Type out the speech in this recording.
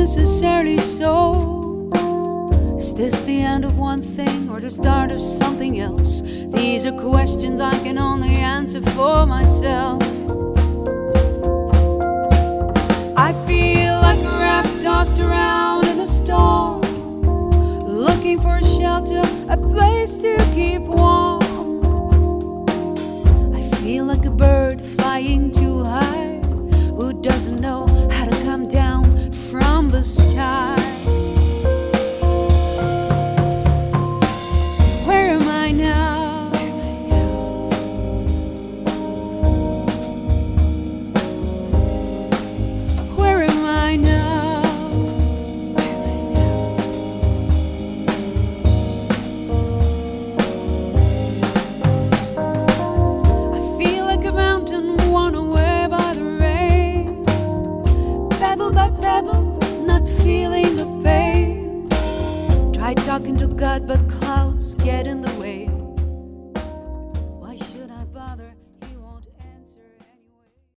necessarily so. Is this the end of one thing or the start of something else? These are questions I can only answer for myself. I feel like a raft tossed around in a storm, looking for a shelter, a place to keep warm. I feel like a bird flying too high, who doesn't know how to come down from the sky. Where am I now? Where am I now? I feel like a mountain worn away by the rain, pebble by pebble, not feeling the pain. Try talking to God, but clouds get in the way.